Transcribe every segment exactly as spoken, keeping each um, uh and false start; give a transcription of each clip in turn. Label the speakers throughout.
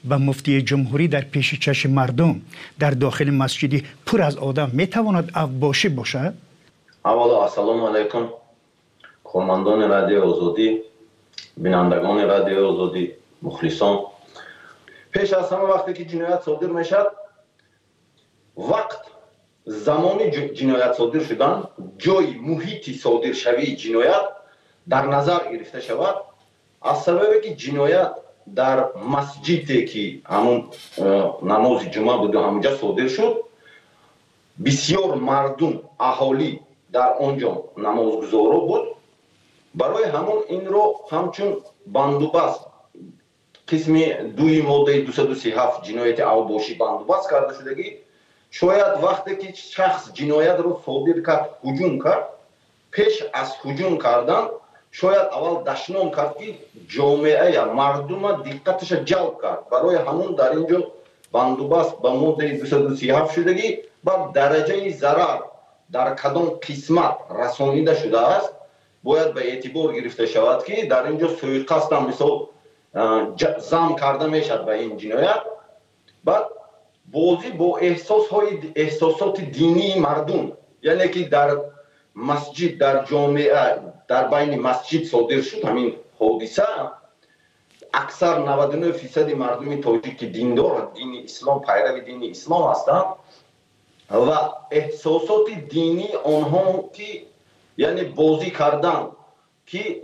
Speaker 1: به مفتی جمهوری در پیش چشم مردم در داخل مسجدی پر از آدم میتواند اوباشی باشد؟
Speaker 2: اولا السلام علیکم کارمندان رادیو آزادی، بینندگان رادیو آزادی، مخلصان. پیش از همه وقتی که جنایت صادر میشد، وقت زمانی جنایت صادر شدن، جای محیطی صادر شوی جنایت در نظر گرفته شود. از سببی که جنایت در مسجدی که همون نماز جمعه بود و همونجا صادر شد، بسیار مردم اهالی در آنجا نمازگزارا بود. برای همون این رو همچون بندوبست قسم دوی ماده دویست و سی و هفت جنایت اوباشی بندوبست کرده شدگی، شاید وقتی که شخص جنایت رو صادر کرد هجوم کرد، پیش از هجوم کردن شاید اول دشنام کرد که جامعه یا مردم دقتش جلب کرد. برای همون در اینجا بندوبست با ماده دویست و سی و هفت شدگی با درجه ضرر در کدام قسمت رسانیده شده است باید به اعتبار گرفته شود که در اینجا سوءقصد هم مثال زم کرده میشد به این جنایت. بعد بازی با احساس های احساسات دینی مردم، یعنی که در مسجد در جامعه در بین مسجد صادر شد همین حادثه، اکثر نود و نه درصد مردم تاجیک دیندار دین اسلام پیرو دین اسلام هستند و احساسات دینی آنها که یعنی بازی کردن که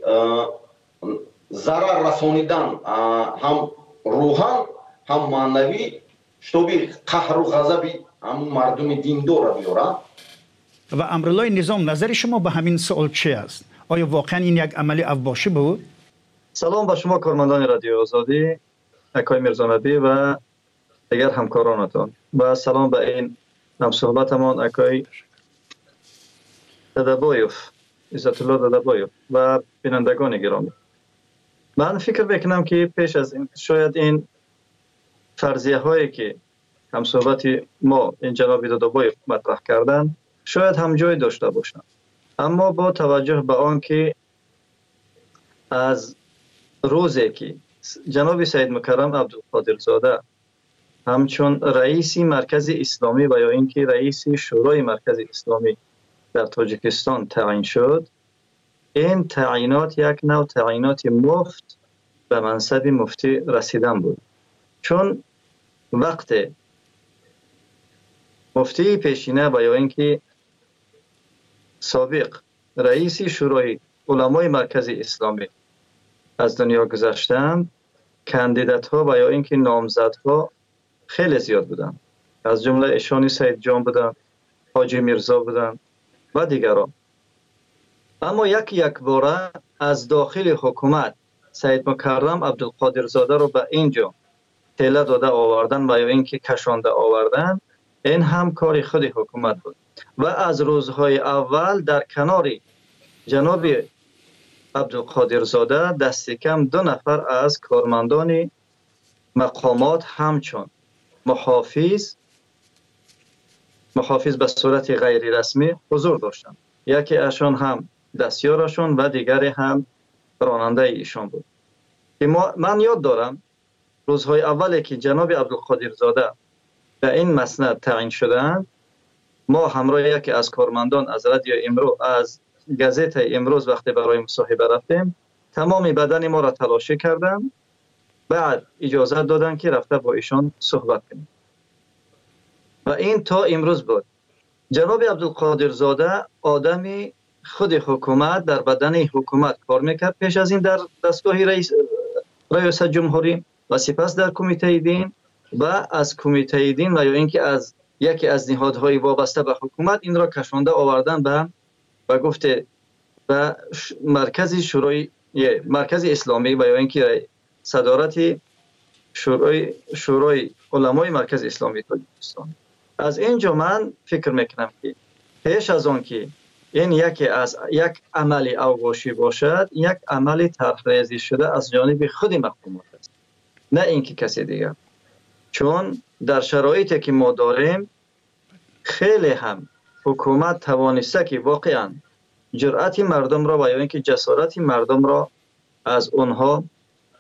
Speaker 2: ضرر رسانیدن هم روحان هم معنوی شتابی قهر و غضب هم مردم دیندار را بیارن.
Speaker 1: و امرالله نظام، نظر شما به همین سوال چی است؟ آیا واقعا این یک عملی اوباشی بود؟
Speaker 3: سلام به شما کارمندان رادیو آزادی، اکای میرزانبی و دیگر همکارانتان و سلام به این همصحبتمان اکای ددبایوف، عزت الله ددبایوف و بینندگان گرامی. من فکر میکنم که پیش از این شاید این فرضیه هایی که همصحبت ما این جناب ددبایوف مطرح کردن شاید هم جای داشته باشند، اما با توجه به آن که از روزی که جناب سید مکرم عبدالقادرزاده همچون رئیس مرکز اسلامی و یا اینکه رئیس شورای مرکز اسلامی در تاجیکستان تعیین شد، این تعیینات یک نوع تعیینات مفت به منصب مفتی رسیدن بود. چون وقت مفتی پیشینه و یا اینکه سابق رئیس شورای علمای مرکز اسلامی از دنیا گذشتند، کاندیدات ها و یا اینکه نامزدها خیلی زیاد بودن، از جمله اشانی سید جان بودن، حاجی میرزا بودن و دیگران. اما یک یک باره از داخل حکومت سید مکرم عبدالقادرزاده رو به اینجا تله داده آوردن و یا اینکه کشانده آوردن، این هم کار خود حکومت بود و از روزهای اول در کنار جناب عبدالقادرزاده دست کم دو نفر از کارمندان مقامات همچون محافظ محافظ به صورت غیر رسمی حضور داشتند. یکی اشان هم دستیارشون و دیگری هم راننده ایشان بود. که من یاد دارم روزهای اولی که جناب عبدالقادرزاده به این مسند تعیین شدند، ما همراه یکی از کارمندان از رادیو امروز از گازت امروز وقتی برای مصاحبه رفتیم، تمام بدن ما را تلاشی کردند، بعد اجازه دادن که رفته با ایشان صحبت کنیم و این تا امروز بود. جناب عبدالقادرزاده آدمی خود حکومت در بدن حکومت کار میکرد، پیش از این در دستگاه رئیس ریاست جمهوری و سپس در کمیته دین و از کمیته دین و یا اینکه از یکی از نهادهای وابسته به حکومت این را کشانده آوردن به و گفته به مرکز شورای مرکز اسلامی و یا اینکه صدارت شورای شورای علمای مرکز اسلامی تاجیکستان. از اینجا من فکر میکنم که پیش از آن که این یکی از یک عملی اوباشی باشد، یک عملی طرحریزی شده از جانب خود مقامات است، نه اینکه کسی دیگر. چون در شرایطی که ما داریم خیلی هم حکومت توانسته که واقعا جرأت مردم را و یا اینکه جسارت مردم را از اونها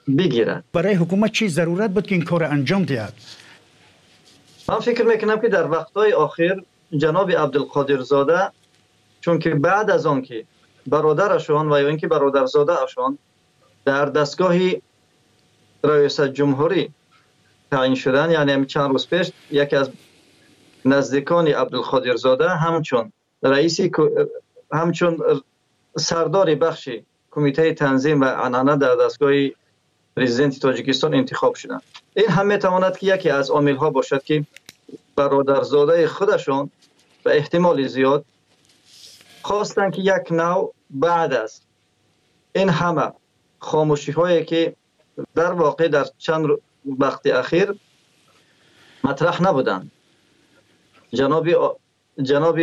Speaker 3: بگیرد.
Speaker 1: برای حکومت چی ضرورت بود که این کار انجام دهد؟
Speaker 3: من فکر میکنم که در وقتهای آخر جناب عبدالقادر زاده، چون که بعد از آن که برادرشان و یا اینکه برادرزاده اشان در دستگاه رئیس جمهوری تعیین شدن، یعنی چند روز پیش یکی از نزدیکان عبدالقادر زاده همچون رئیس همچون سردار بخش کمیته تنظیم و عنعنه در دستگاه پرزیدنت تاجیکستان انتخاب شدند. این هم میتواند که یکی از عامل ها باشد که برادرزاده خودشان به احتمال زیاد خواستند که یک نوع بعد از این همه خاموشی هایی که در واقع در چند وقت اخیر مطرح نبودند، جناب جناب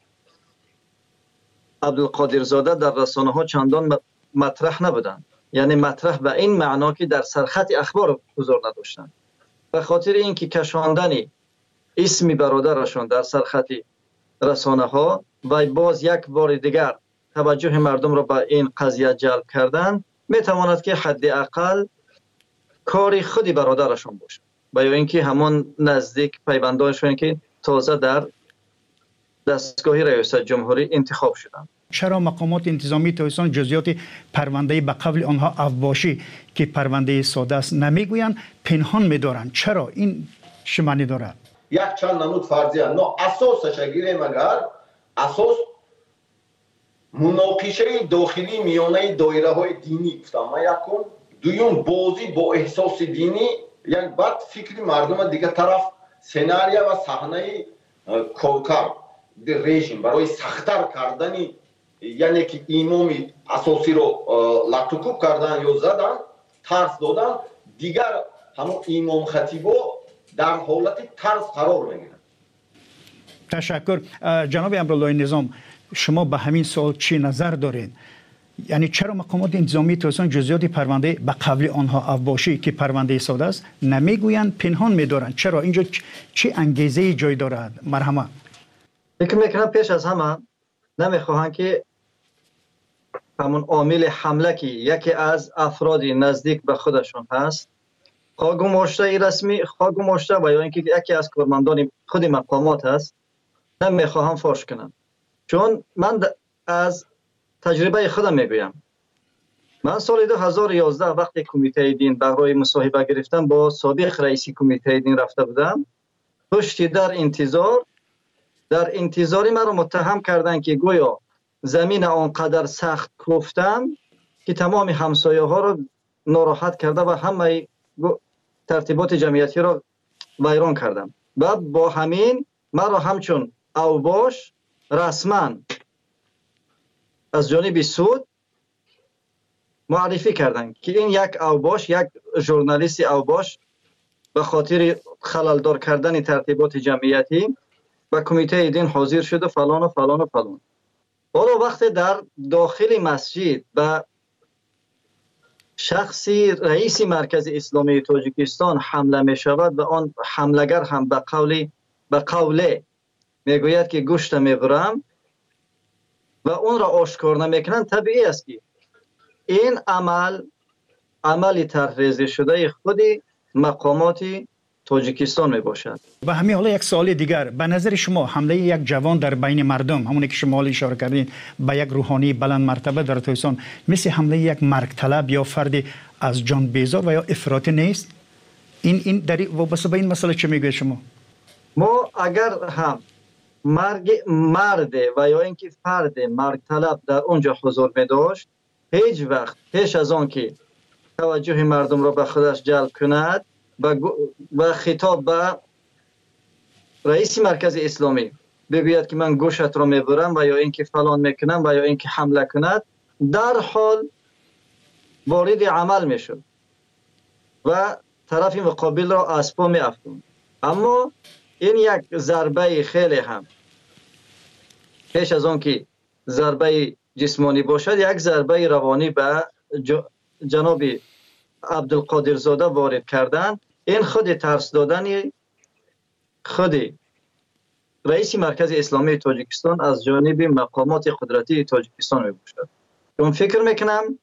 Speaker 3: عبدالقادر زاده در رسانه ها چندان مطرح نبودند، یعنی مطرح به این معنا که در سرخط اخبار حضور نداشتند. به خاطر اینکه کشاندن اسم برادرشان در سرخط رسانه ها و باز یک بار دیگر توجه مردم را به این قضیه جلب کردن، میتواند که حداقل کار خودی برادرشان باشد و یا اینکه همان نزدیک پیوندانشون که تازه در دستگاه رئیس جمهوری انتخاب شدند.
Speaker 1: چرا مقامات انتظامی تاجیکستان جزئیات پرونده به قبل آنها افباشی که پرونده ساده است نمیگویند، پنهان می‌دارند؟ چرا این چه معنی دارد؟
Speaker 2: یک چند نمود فرضیه نه اساسش گیریم اگر اساس مناقشه داخلی میانه دایره های دینی گفتم من یکم، دویم بازی با احساس دینی، یک بعد فکری مردم دیگه طرف سناریو و صحنه کوکب رژیم برای سخت‌تر کردن، یعنی که امام اساسی رو لطکوب کردن یا زدن، ترس دادن، دیگر همون امام خطیبا در حالت ترس قرار میگیرن.
Speaker 1: تشکر. جناب امرالله نظام، شما به همین سوال چی نظر دارید؟ یعنی چرا مقامات انتظامی تاجیکستان جزئیات پرونده به قبل آنها افباشی که پرونده ساده است نمیگویند، پنهان می‌دارند؟ چرا اینجا چه انگیزه جای دارد؟ مرحمت.
Speaker 3: فکر میکنم پیش از همه نمیخواهند که همون عامل حمله که یکی از افراد نزدیک به خودشون هست، خواه گماشته رسمی، خواه گماشته و یا اینکه یکی از کارمندان خود مقامات هست، نمیخواهم فاش کنم. چون من از تجربه خودم میگویم، من سال دو هزار و یازده وقتی کمیته دین برای مصاحبه گرفتم با سابق رئیس کمیته دین رفته بودم، پشتی در انتظار در انتظاری من رو متهم کردن که گویا زمین آنقدر سخت کوفتم که تمام همسایه ها رو ناراحت کرده و همه ترتیبات جمعیتی رو ویران کردم و با همین من را همچون اوباش رسما از جانب سود معرفی کردن که این یک اوباش، یک ژورنالیست اوباش به خاطر خللدار کردن ترتیبات جمعیتی و کمیته دین حاضر شده فلان و فلان و فلان. حالا وقتی در داخل مسجد و شخصی رئیس مرکز اسلامی تاجیکستان حمله می شود و آن حملگر هم به قولی به قوله میگوید که گوشت میبرم و اون را آشکار نمیکنن، طبیعی است که این عمل عملی طرحریزی شده خود مقامات تاجیکستان می باشد.
Speaker 1: به همین حالا یک سوال دیگر، به نظر شما حمله یک جوان در بین مردم، همونی که شما اشاره کردین به یک روحانی بلند مرتبه در تاجیکستان، مثل حمله یک مرگ طلب یا فرد از جان بیزار و یا افراطی نیست؟ این این در وابسته به این مسئله چه میگوید شما؟
Speaker 3: ما اگر هم مرگ مرد و یا اینکه فرد مرگ طلب در اونجا حضور می داشت، هیچ وقت پیش از آن که توجه مردم را به خودش جلب کند و خطاب به رئیس مرکز اسلامی بگوید که من گوشت را میبرم و یا اینکه فلان میکنم و یا اینکه حمله کند، در حال وارد عمل میشد و طرف مقابل را از پا میافتوند. اما این یک ضربه خیلی هم پیش از آن که ضربه جسمانی باشد، یک ضربه روانی به جناب عبدالقادر زاده وارد کردن. این خود ترس دادن خود رئیس مرکز اسلامی تاجیکستان از جانب مقامات قدرتی تاجیکستان می باشد. چون فکر میکنم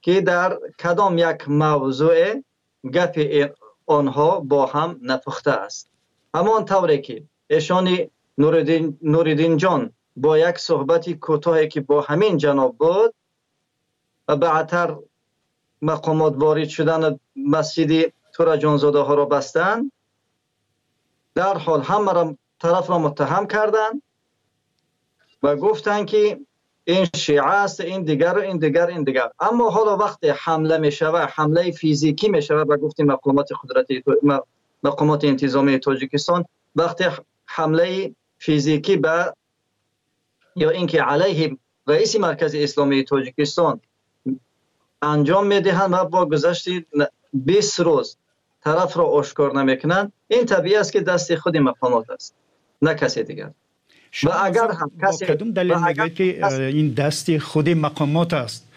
Speaker 3: که در کدام یک موضوع گپ آنها با هم نپخته است. همان طوری که ایشان نوردین, نوردین جان با یک صحبت کوتاهی که با همین جناب بود و بعدتر مقامات وارد شدن مسجد تورا جانزاده ها را بستند، در حال همه را طرف را متهم کردند و گفتند که این شیعه است، این دیگر و این دیگر این دیگر. اما حالا وقتی حمله می شود، حمله فیزیکی می شود و گفتیم مقامات قدرتی مقامات انتظامی تاجیکستان وقتی حمله فیزیکی به یا اینکه علیه رئیس مرکز اسلامی تاجیکستان انجام میدهند و با گذشت بیست روز طرف را آشکار نمیکنند، این طبیعی است که دست خود مقامات است، نه کسی دیگر. و اگر هم کسی
Speaker 1: کدوم دلیل میگه که این دست خود مقامات است؟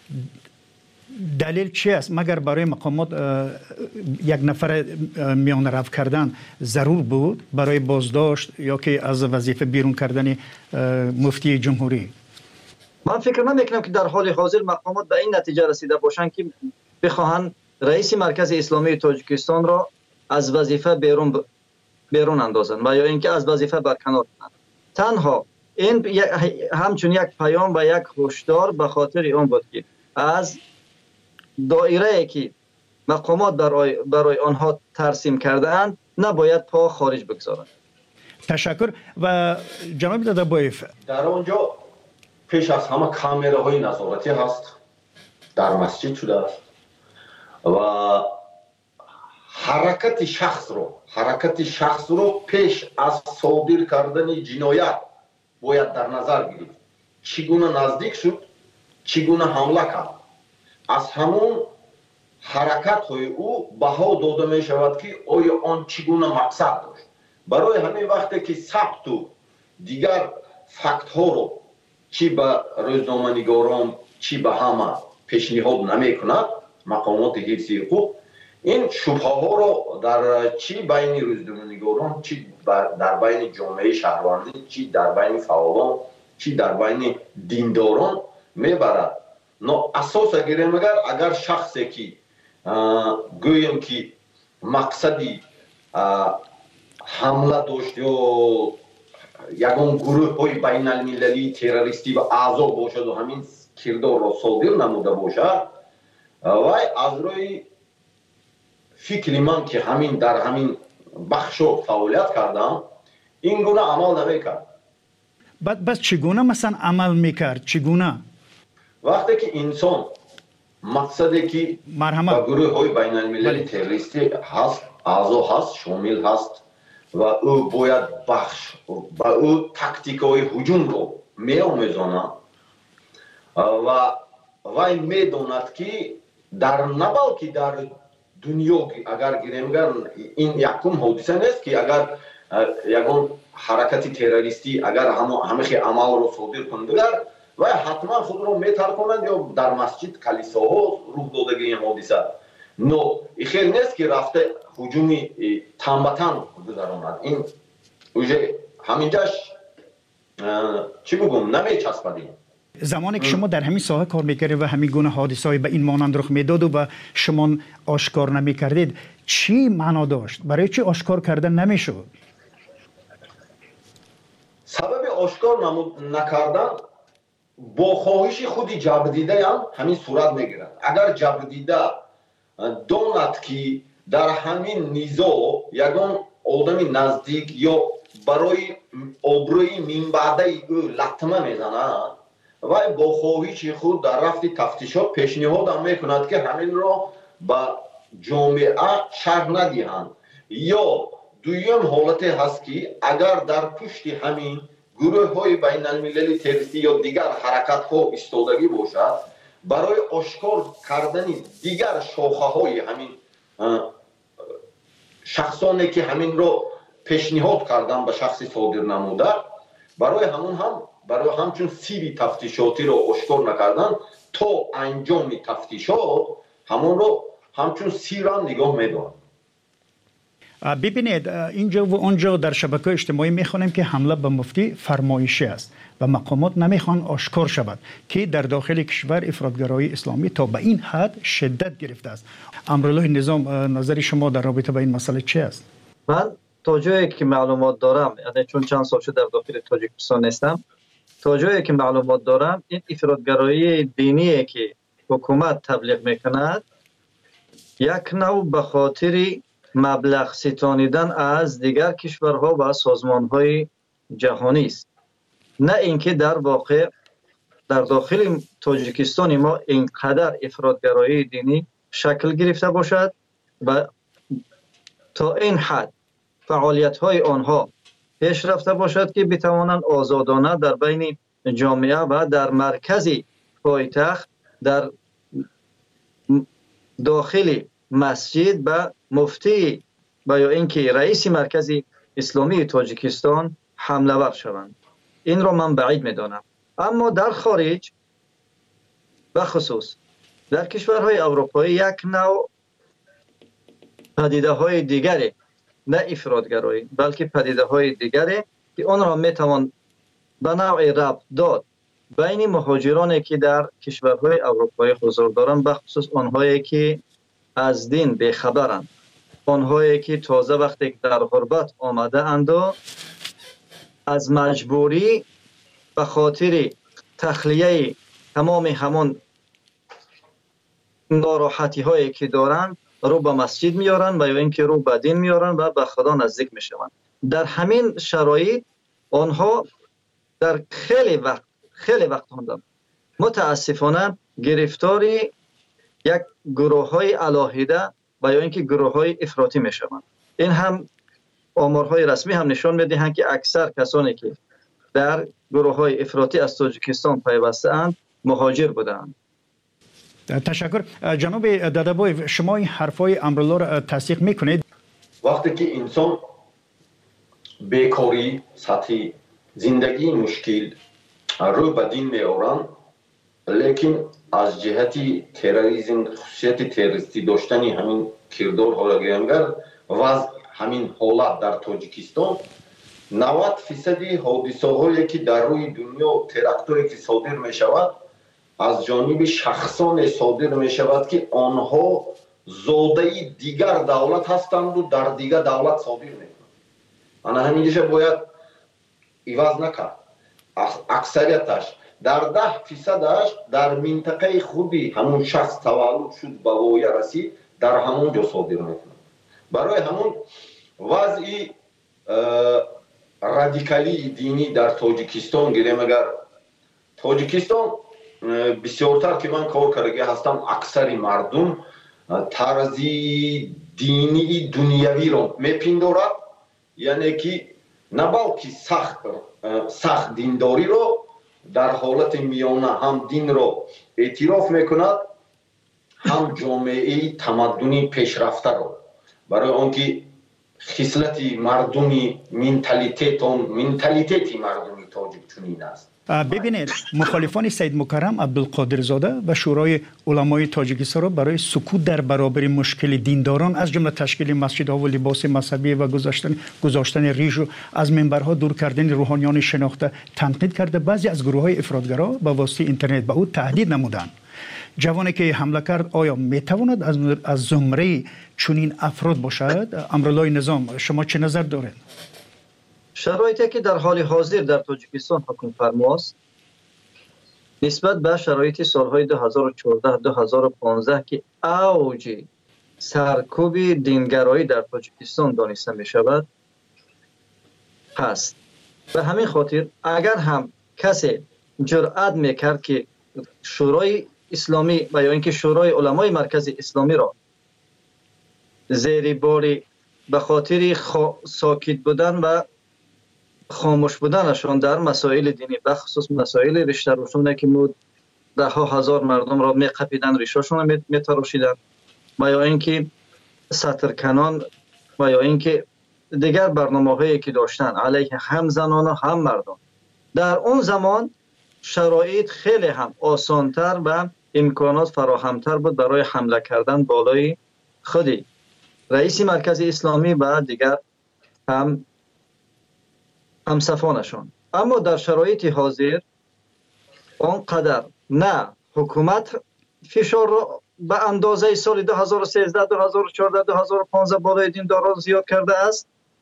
Speaker 1: دلیل چی است؟ مگر برای مقامات یک نفر میان رفت کردن ضرور بود برای بازداشت یا که از وظیفه بیرون کردن مفتی جمهوری؟
Speaker 3: من فکر نمیکنم که در حال حاضر مقامات به این نتیجه رسیده باشند که بخواهند رئیس مرکز اسلامی تاجیکستان را از وظیفه بیرون ب... بیرون اندازند و یا اینکه از وظیفه برکنار کنند. تنها این همچون یک پیام و یک هشدار به خاطر اون بود که از دایره که مقامات برای, برای آنها ترسیم کرده اند نباید پا خارج بگذارند.
Speaker 1: تشکر. و جناب دادابایف،
Speaker 2: در آنجا پیش از همه کامراهای نظارتی هست، در مسجد شده است و حرکت شخص رو حرکت شخص رو پیش از صادر کردن جنایت باید در نظر گیرید. چگونه نزدیک شد، چگونه حمله کرد، از همون حرکت های او بها داده می شود که آیا آن چگونه مقصد داشت. برای همین وقتی که ثبت و دیگر فکت ها رو چی به روزنامه‌نگاران چی به همه پیشنهاد نمی کند مقامات حفظی حقوق، این شبهه ها رو در چی بین روزنامه‌نگاران چی در بین جامعه شهروندی چی در بین فعالان چی در بین دینداران میبرد. نه اساس گیریم اگر اگر شخصی که گویم که مقصدی حمله داشت یا یکون گروه های بین المللی تروریستی و اعضا باشد و همین کردار را صادر نموده باشد و از روی فکر من که همین در همین بخش فعالیت کردم این گونه عمل نمیکرد.
Speaker 1: بعد بس چگونه مثلا عمل میکرد؟ چگونه؟
Speaker 2: وقتی که انسان مقصدی که با گروه های بین المللی تروریستی هست، اعضا هست، شامل هست و او باید بخش با او تاکتیک های هجوم رو می آموزاند و وی می داند که در نبال که در دنیا اگر گیریم این یکم حادثه نیست که اگر یکون حرکت تروریستی اگر همه خی عمل رو صادر کنند و حتما خود رو میتر کنند یا در مسجد کلیساها روح دادگی این حادثه. نو خیلی نیست که رفته هجومی تنبتن گذراند. این اوجه همینجاش چی بگم نمیچسبدیم.
Speaker 1: زمانی که شما در همین ساحه کار میکردید و همین گونه حادثه‌ای به این مانند رخ میداد و شما آشکار نمیکردید، چی معنا داشت؟ برای چی آشکار کردن نمیشد؟
Speaker 2: سبب آشکار نکردن با خواهش خودی جبردیده هم همین صورت میگیرد. اگر جبردیده داند که در همین نیزا یگان آدمی نزدیک یا برای آبروی منبعده او لطمه میزند و با خواهش خود در رفت تفتیشات پیشنهاد هم میکند که همین را به جامعه شرح ندهند. یا دویم حالت هست که اگر در پشت همین گروه های بین المللی تروریستی یا دیگر حرکت ها ایستادگی باشد برای آشکار کردن دیگر شاخه های همین شخصانی که همین را پیشنهاد کردن به شخص صادر نموده برای همون هم برای همچون سیری تفتیشاتی را آشکار نکردن تا انجام تفتیشات همون را همچون سیر هم نگاه میدارن.
Speaker 1: ببینید اینجا و اونجا در شبکه اجتماعی میخوانیم که حمله به مفتی فرمایشی است و مقامات نمیخوان آشکار شود که در داخل کشور افراطگرایی اسلامی تا به این حد شدت گرفته است. امرالله نظام، نظر شما در رابطه با این مسئله چی است؟
Speaker 3: من تا جایی که معلومات دارم، یعنی چون چند سال شده در داخل تاجیکستان نیستم، تا جایی که معلومات دارم این افراطگرایی دینی که حکومت تبلیغ میکند یک نوع به خاطر مبلغ ستانیدن از دیگر کشورها و سازمانهای جهانی است، نه اینکه در واقع در داخل تاجیکستان ما اینقدر افراطگرایی دینی شکل گرفته باشد و تا این حد فعالیت های آنها پیش رفته باشد که بتوانند آزادانه در بین جامعه و در مرکز پایتخت در داخل مسجد و مفتی و یا اینکه رئیس مرکز اسلامی تاجیکستان حمله ور شوند. این را من بعید میدانم. اما در خارج بخصوص در کشورهای اروپایی یک نوع پدیده های دیگری، نه افراطگرایی بلکه پدیده های دیگری که آن را میتوان به نوع ربط داد بین مهاجرانی که در کشورهای اروپایی حضور دارند، بخصوص آنهایی که از دین بیخبرند، آنهایی که تازه وقتی در غربت آمده اند و از مجبوری به خاطر تخلیه تمام همان ناراحتی هایی که دارند رو به مسجد میارن و یا اینکه رو به دین میارن و به خدا نزدیک میشوند. در همین شرایط آنها در خیلی وقت خیلی وقت هم متاسفانه گرفتاری یک گروه های علاهیده و یا اینکه گروه های افراطی میشوند. این هم آمارهای رسمی هم نشان میدهند که اکثر کسانی که در گروه های افراطی از تاجیکستان پیوسته اند مهاجر بودند.
Speaker 1: تشکر. جناب دادابای، شما این حرفای امرالله را تصدیق میکنید؟
Speaker 2: وقتی که انسان بیکاری، سطح زندگی مشکل رو به دین میارن، لیکن از جهتی تروریسم، خصوصیت تروریستی داشتن همین کردار حالگرانگر و همین حالت در تاجیکستان نود فیصدی حادثه هایی که در روی دنیا تراکتوری که صادر می شود از جانب شخصان صادر می شود که آنها زاده دیگر دولت هستند و در دیگر دولت صادر می کنند. آنها همیشه باید ایواز نکرد. اکثریتش در ده فیصدش در منطقه خودی همون شخص تولد شد به وایه رسید در همون جا صادر می کنند. برای همون وضعی رادیکالی دینی در تاجیکستان گیریم، اگر تاجیکستان بسیارتر که من کار کرده هستم اکثر مردم طرزی دینی دنیوی رو میپندارد، یعنی که نه بلکه سخت سخت دینداری رو در حالت میانه هم دین رو اعتراف میکند، هم جامعه تمدنی پیشرفته رو، برای آنکه خصلت مردمی منتالیتت منتالیتت مردمی تاجیک چنین است.
Speaker 1: ببینید، مخالفان سید مکرم عبدالقادر زاده و شورای علمای تاجیکستان را برای سکوت در برابر مشکل دینداران از جمله تشکیل مسجدها و لباس مذهبی و گذاشتن گذاشتن ریش و از منبرها دور کردن روحانیان شناخته تنقید کرده. بعضی از گروه‌های افراطگرا با واسطه اینترنت به او تهدید نمودند. جوانی که حمله کرد آیا میتواند از از زمره چنین افراد باشد؟ امرالله نظام، شما چه نظر دارید؟
Speaker 3: شرایطی که در حال حاضر در تاجیکستان حکم فرماست نسبت به شرایط سالهای دو هزار و چهارده دو هزار و پانزده که اوج سرکوب دینگرایی در تاجیکستان دانسته می شود هست. به همین خاطر اگر هم کسی جرأت میکرد که شورای اسلامی و یا اینکه شورای علمای مرکز اسلامی را زیر باری به خاطر ساکت بودن و خاموش بودنشان در مسائل دینی، بخصوص مسائل ریشه روشونه که مود ده ها هزار مردم را میقپیدن، ریشاشون را میتراشیدن و یا اینکه سطرکنان و یا اینکه دیگر برنامه هایی که داشتن علیه هم زنان و هم مردم، در اون زمان شرایط خیلی هم آسانتر و امکانات فراهمتر بود برای حمله کردن بالای خودی رئیس مرکز اسلامی و دیگر هم همصفانشان. اما در شرایط حاضر آنقدر نه حکومت فشار را به اندازه سال دو هزار و سیزده، دو هزار و چهارده، دو هزار و پانزده بالای دینداران زیاد کرده است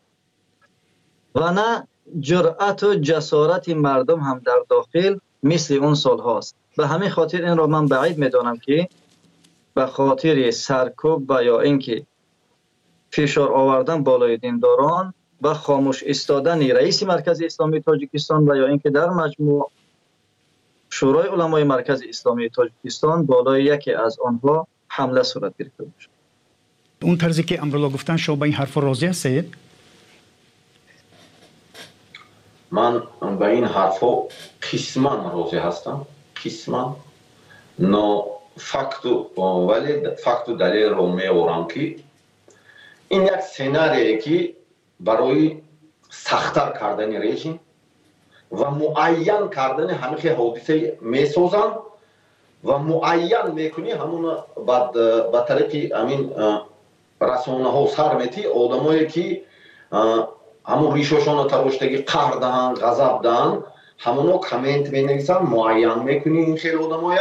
Speaker 3: و نه جرأت و جسارت مردم هم در داخل مثل اون سال هاست. به همین خاطر این را من بعید میدانم که به خاطر سرکوب و یا اینکه فشار آوردن بالای دینداران و خاموش ایستادن رئیس مرکز اسلامی تاجیکستان و یا اینکه در مجموع شورای علمای مرکز اسلامی تاجیکستان بالای یکی از آنها حمله صورت گرفته باشد.
Speaker 1: اون طرزی که امروز گفتن شما با این حرف راضی هستید؟
Speaker 2: من به این حرفا قسما راضی هستم، قسما. نه فقط ولی فقط دلیل رو میارم که این یک سناریه که برای سخت‌تر کردن رژیم و معین کردن همه حادثه میسازن و معین میکنی همون بعد به طریق همین رسانه ها سر میتی آدمایی که همون ریششون تراشتگی قهر دهن، غضب دهن، همونو کامنت مینویسن، معین میکنی این خیلی آدمایی.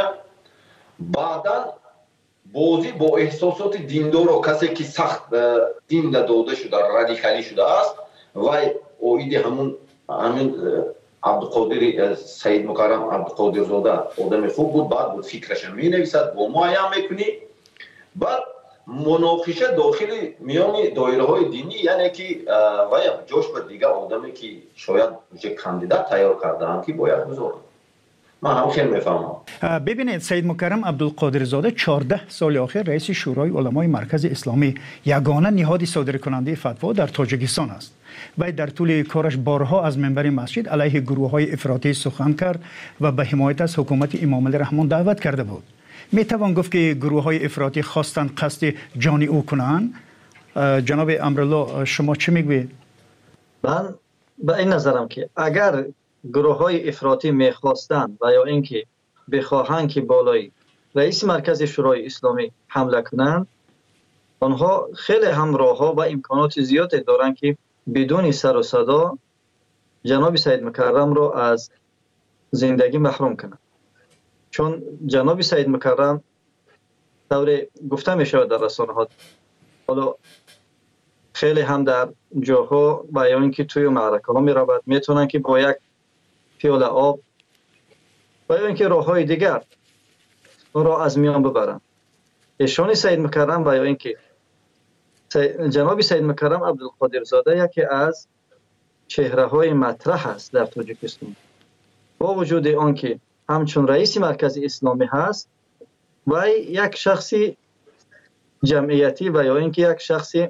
Speaker 2: بعدا بازی با احساسات دیندار و کسی که سخت دین داده شده، رادیکالی شده است و اوید همون همین عبدالقادر سید مکرم عبدالقادر زاده آدم خوب بود، بعد بود فکرش می نویسد با معین میکنی. بعد مناقشه داخل میان دایره های دینی، یعنی که و جاش بر دیگه آدمی که شاید کاندیدات تیار کردن که باید بذارن. من هم خیلی میفهمم.
Speaker 1: ببینید سید مکرم عبدالقادر زاده چهارده سال آخر رئیس شورای علمای مرکز اسلامی یگانه نهاد صادر کننده فتوا در تاجیکستان است. و در طول کارش بارها از منبر مسجد علیه گروه های افراطی سخن کرد و به حمایت از حکومت امام علی رحمان دعوت کرده بود. می توان گفت که گروه های افراطی خواستند قصد جان او کنند. جناب امرالله شما چه میگوید؟
Speaker 3: من به این نظرم که اگر گروه های افراطی میخواستند و یا اینکه بخواهند که بالای رئیس مرکز شورای اسلامی حمله کنند، آنها خیلی هم راه‌ها و امکانات زیادی دارند که بدون سر و صدا جناب سید مکرم را از زندگی محروم کنند. چون جناب سید مکرم طور گفته می شود در رسانه ها، حالا خیلی هم در جاها و یا اینکه توی معرکه ها می رود، میتونن که با یک پیاله آب و یا اینکه راه های دیگر اون را از میان ببرن. ایشان سید مکرم و یا اینکه جناب سید مکرم عبدالقادر زاده یکی از چهره های مطرح است در تاجیکستان، با وجود آنکه همچون رئیس مرکز اسلامی هست و یک شخصی جمعیتی و یا اینکه یک شخصی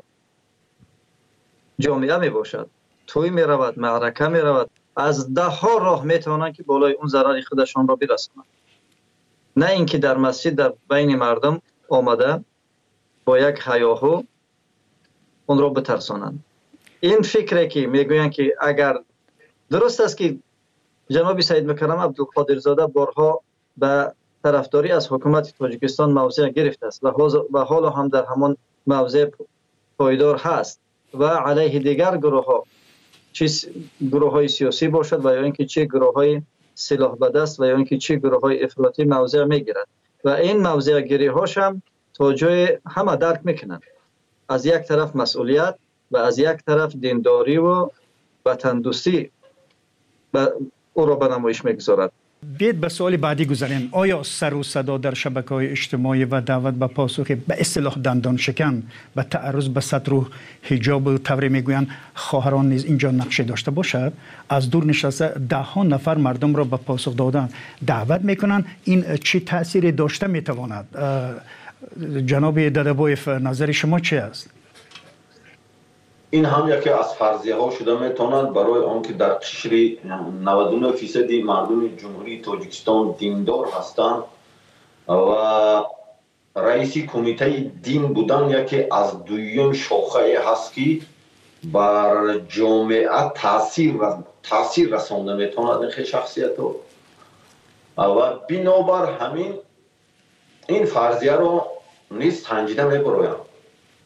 Speaker 3: جامعه می باشد، توی می رود، معرکه می رود، از ده ها راه می توانند که بالای اون ضرر خودشان را برسانند، نه اینکه در مسجد در بین مردم آمده با یک هیاهو اون را بترسانند. این فکره که میگویند که اگر درست است که جناب سید مکرم عبدالقادر زاده بارها به طرفداری از حکومت تاجیکستان موضع گرفته است و حالا هم در همان موضع پایدار هست و علیه دیگر گروه ها، چه گروه های سیاسی باشد و یا اینکه چه گروه های سلاح به دست و یا اینکه چه گروه های افراطی موضع میگیرد و این موضع گیری هاش هم تا جای همه درک میکنند. از یک طرف مسئولیت و از یک طرف دینداری و وطن دوستی او را به نمایش میگذارد.
Speaker 1: بیاید به سوال بعدی گذاریم. آیا سر و صدا در شبکه‌های اجتماعی و دعوت به پاسخ به اصطلاح دندان شکن به تعرض به سطر و حجاب و طوری میگویند خواهران نیز اینجا نقشه داشته باشد؟ از دور نشسته ده ها نفر مردم را به پاسخ دادن دعوت میکنند. این چه تأثیری داشته میتواند؟ جناب دادابویف نظر شما چه است؟
Speaker 2: این هم یکی از فرضیه ها شده میتواند برای آنکه در قشر نود و نه فیصد مردم جمهوری تاجیکستان دیندار هستند و رئیس کمیته دین بودن یکی از دویم شاخه هست که بر جامعه تاثیر و تاثیر رسانده میتواند این شخصیت ها و بنابر همین این فرضیه رو نیز سنجیده میبرایم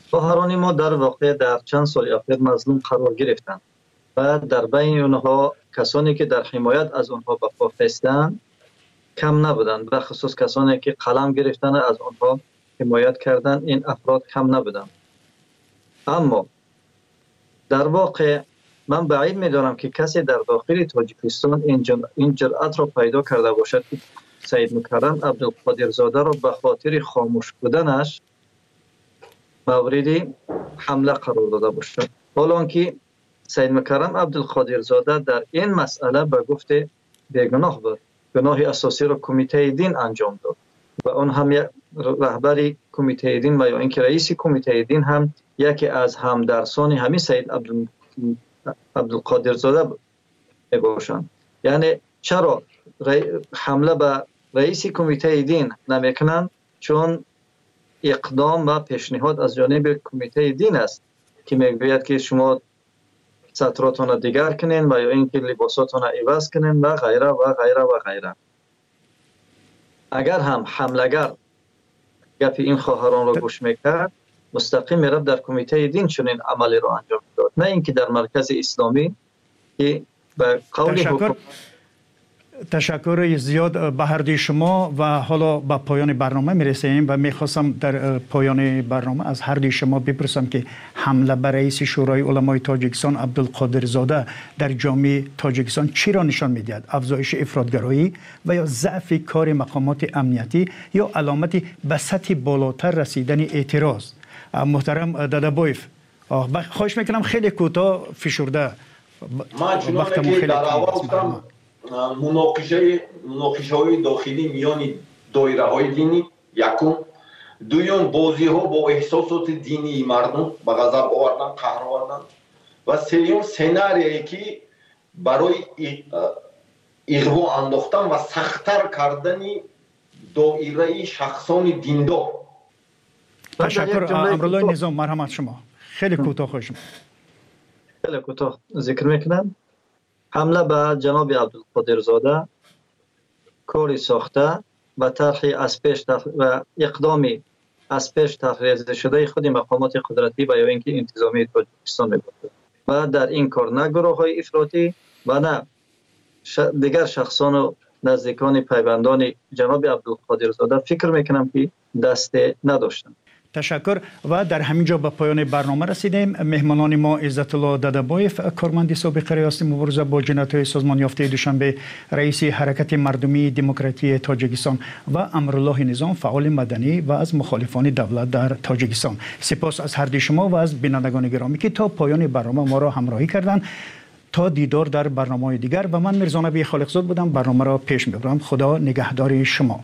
Speaker 3: خواهران ما در واقع در چند سال اخیر مظلوم قرار گرفتند و در بین اونها کسانی که در حمایت از اونها به پا خستند کم نبودند، به خصوص کسانی که قلم گرفتن از اونها حمایت کردند، این افراد کم نبودند. اما در واقع من بعید می‌دانم که کسی در داخل تاجیکستان این جرأت را پیدا کرده باشد که سید مکرم عبدالقادرزاده را به خاطر خاموش بودنش مورد حمله قرار داده باشد، حالا که سید مکرم عبدالقادرزاده در این مسئله به گفت بیگناه بود. گناه اساسی را کمیته دین انجام داد و اون هم رهبر کمیته دین و یا اینکه رئیس کمیته دین هم یکی از همدرسان همین سید عبدال عبدالقادرزاده باشند. یعنی چرا حمله به رئیس کمیته دین نمیکنند؟ چون اقدام و پیشنهاد از جانب کمیته دین است که میگوید که شما سطراتون دیگر کنین و یا اینکه لباساتون عوض کنین و غیره و غیره و غیره. اگر هم حملگر گپ این خواهران را گوش میکرد مستقیم میرفت در کمیته دین چنین عملی را انجام داد، نه اینکه در مرکز اسلامی که به قول
Speaker 1: تشکر تشکر زیاد به هر دوی شما و حالا به پایان برنامه میرسیم و میخواستم در پایان برنامه از هر دوی شما بپرسم که حمله بر رئیس شورای علمای تاجیکستان عبدالقادرزاده در جامعه تاجیکستان چی را نشان میدهد؟ افزایش افراطگرایی و یا ضعف کار مقامات امنیتی یا علامتی به سطح بالاتر رسیدن اعتراض؟ محترم دادابویف، خواهش میکنم خیلی کوتاه فشرده.
Speaker 2: ما چنانه که در اول گفتم مناقشه مناقشه های داخلی میان دایره های دینی یکم، دوم بازی ها با احساسات دینی مردم به غضب آوردن، قهر آوردن و سوم سناریویی که برای اغوا انداختن و سخت‌تر کردن دایره شخصان دیندار.
Speaker 1: تشکر. امرالله نظام، مرحمت شما. خیلی کوتاه خوشم.
Speaker 3: خیلی کوتاه ذکر میکنم. حمله به جناب عبدالقادرزاده کاری ساخته و طرحی از پیش و اقدامی از پیش طرح شده خود مقامات قدرتی و یا اینکه انتظامی تاجیکستان می‌باشد و در این کار نه گروه‌های افراطی و نه دیگر شخصان و نزدیکان پیوندان جناب عبدالقادرزاده فکر میکنم که دست نداشتند.
Speaker 1: تشکر. و در همینجا به پایان برنامه رسیدیم. مهمانان ما عزت الله دادابویف، کارمند سابق ریاست مبارزه با جنایت‌های سازمان یافته دوشنبه، رئیس حرکت مردمی دموکراتی تاجیکستان و امرالله نظام، فعال مدنی و از مخالفان دولت در تاجیکستان. سپاس از هر دوی شما و از بینندگان گرامی که تا پایان برنامه ما را همراهی کردند. تا دیدار در برنامه‌های دیگر و من میرزا نبی خالقزاد بودم، برنامه را پیش میبرم. خدا نگهدار شما.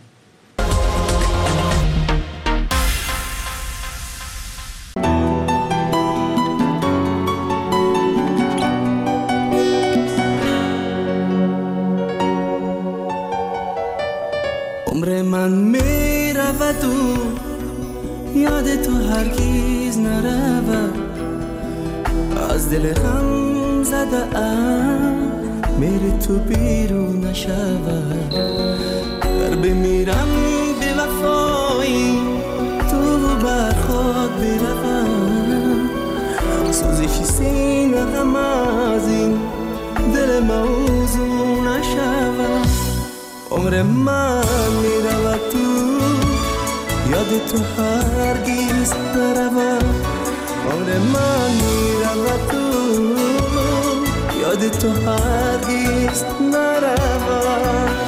Speaker 4: عمر من میرود و یاد تو هرگیز نرود، از دل غم زده ام میری تو بیرون نشود. در بمیرم به وفایی تو بر خود بروم، سوزش سینه غم از این دل موضوع نشود. عمر من میرود تو یاد تو هرگیز نرود، عمر من میرود تو یاد تو هرگیز نرود.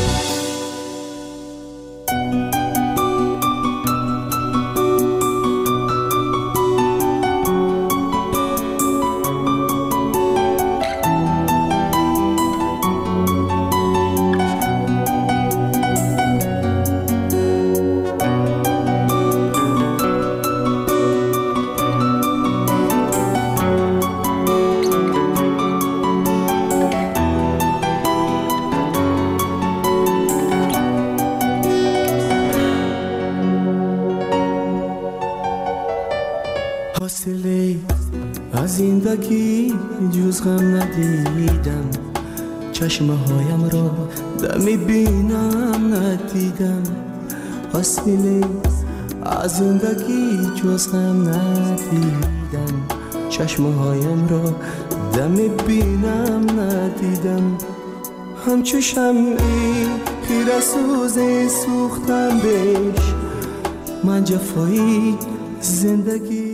Speaker 4: زندگی جز غم ندیدم، چشمه هایم را دمی بینم ندیدم. حاصله از زندگی جز غم ندیدم، چشمهایم را دم بینم ندیدم. همچو شمعی خیره سوزی سوختم بهش، من جفایی زندگی